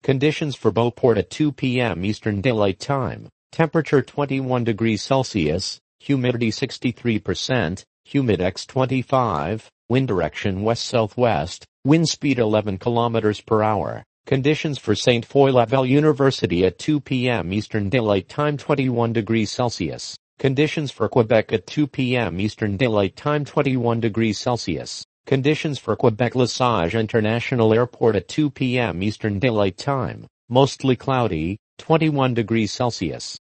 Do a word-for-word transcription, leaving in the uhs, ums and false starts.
Conditions for Beauport at two p m Eastern Daylight Time. Temperature twenty-one degrees Celsius, humidity sixty-three percent, humidex twenty-five, wind direction west-southwest, wind speed eleven kilometers per hour. Conditions for Saint Foy Laval University at two p m Eastern Daylight Time twenty-one degrees Celsius. Conditions for Quebec at two p m Eastern Daylight Time twenty-one degrees Celsius. Conditions for Quebec Lesage International Airport at two p m Eastern Daylight Time. Mostly cloudy, twenty-one degrees Celsius.